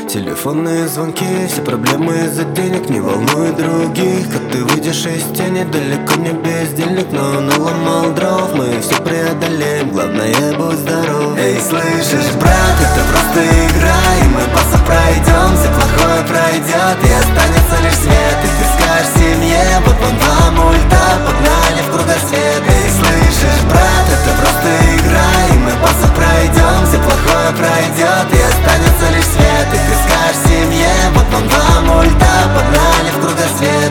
Телефонные звонки, все проблемы из-за денег. Не волнуй других, как ты выйдешь из тени. Далеко не бездельник, но наломал дров. Мы все преодолеем, главное будь здоров. Эй, слышишь, брат, это просто игра, и мы босса пройдем. Все плохое пройдет, и останется лишь свет. И ты скажешь семье, вот вон два мульта, погнали в кругосвет. Эй, слышишь, брат, это просто игра, и мы босса пройдем. Все плохое пройдет, и останется лишь свет. И ты скажешь семье, вот вон два мульта, погнали в кругосвет.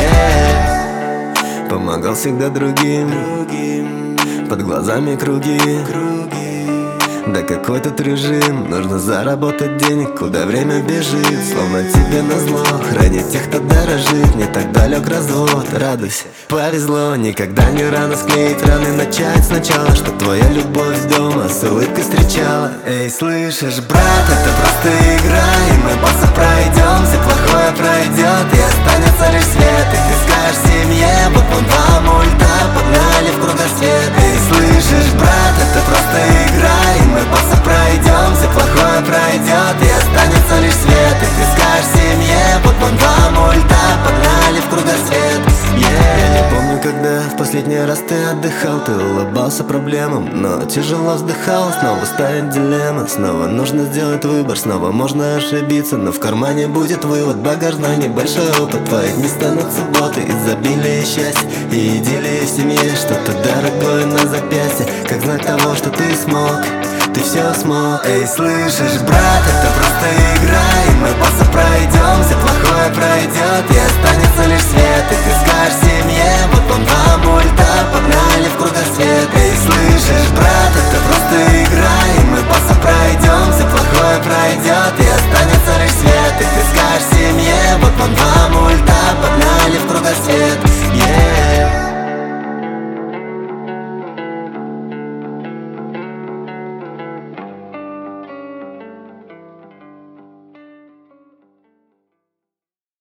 Помогал всегда другим, под глазами круги. Да какой тут режим, нужно заработать денег, куда время бежит. Словно тебе назло, хранить тех, кто дорожит. Не так далек развод, радуйся, повезло. Никогда не рано склеить раны, начать сначала. Что твоя любовь дома с улыбкой встречала. Эй, слышишь, брат, это просто игра, и мы босса пройдем. Все плохое пройдет, и останется лишь свет. И ты скажешь семье, вот вон два мульта, погнали в кругосвет. Эй, слышишь, брат, это просто игра, и мы босса пройдем. Все плохое пройдет, и останется лишь свет. И ты скажешь семье, вот вон два мульта, погнали в кругосвет. Я не помню, когда в последний раз ты отдыхал. Ты улыбался проблемам, но тяжело вздыхал. Снова станет дилемма, снова нужно сделать выбор. Снова можно ошибиться, но в кармане будет вывод. Багажной небольшой опыт, твои дни станут субботы. Изобилие счастья и идиллия в семье. Что-то дорогое на запястье, как знак того, что ты смог. Ты все смог. Эй, слышишь, брат, это просто игра, и мы босса пройдем. Все плохое пройдет, и останется лишь свет. И ты